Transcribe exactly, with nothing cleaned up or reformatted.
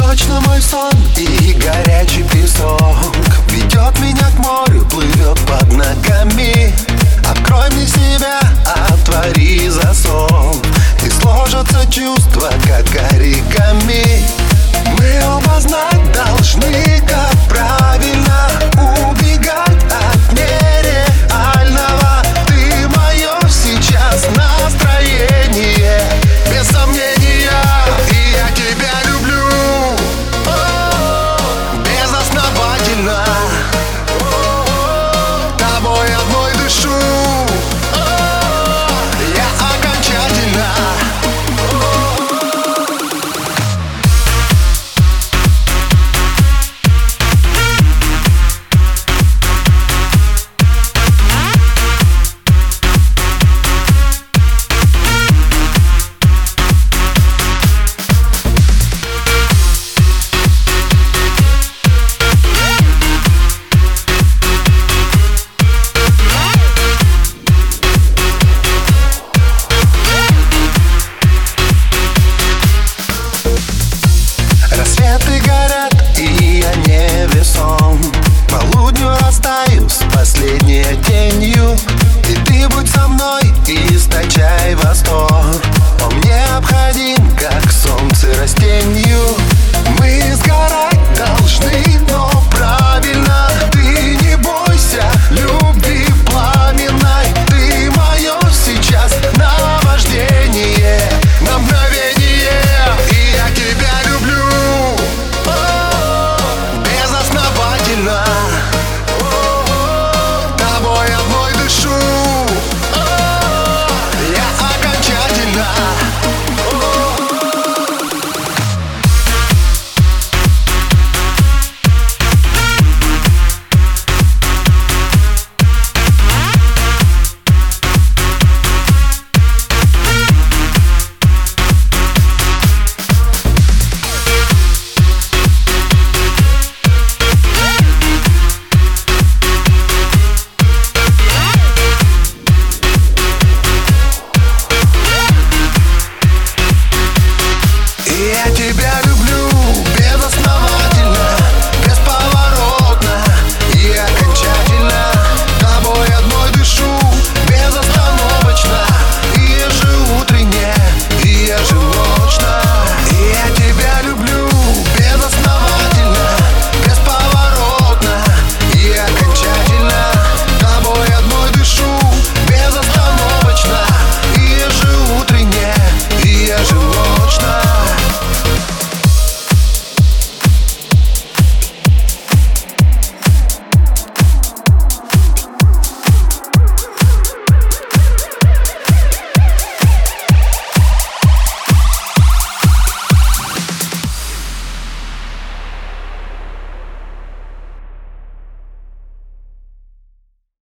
точно мой сон и горячий песок ведет меня к морю, плывет под ногами. Открой мне себя, отвори засов, и сложатся чувства, как оригами. Мы оба знать должны, как правильно убегать от нереального. Ты мое сейчас настроение, без сомнения, и я тебя люблю безосновательно. Тобой одной дышу я окончательно. Рассветы горят, и я невесом. К полудню растаю с последней тенью. И ты будь со мной, источай восторг. Он необходим, как солнце растенью.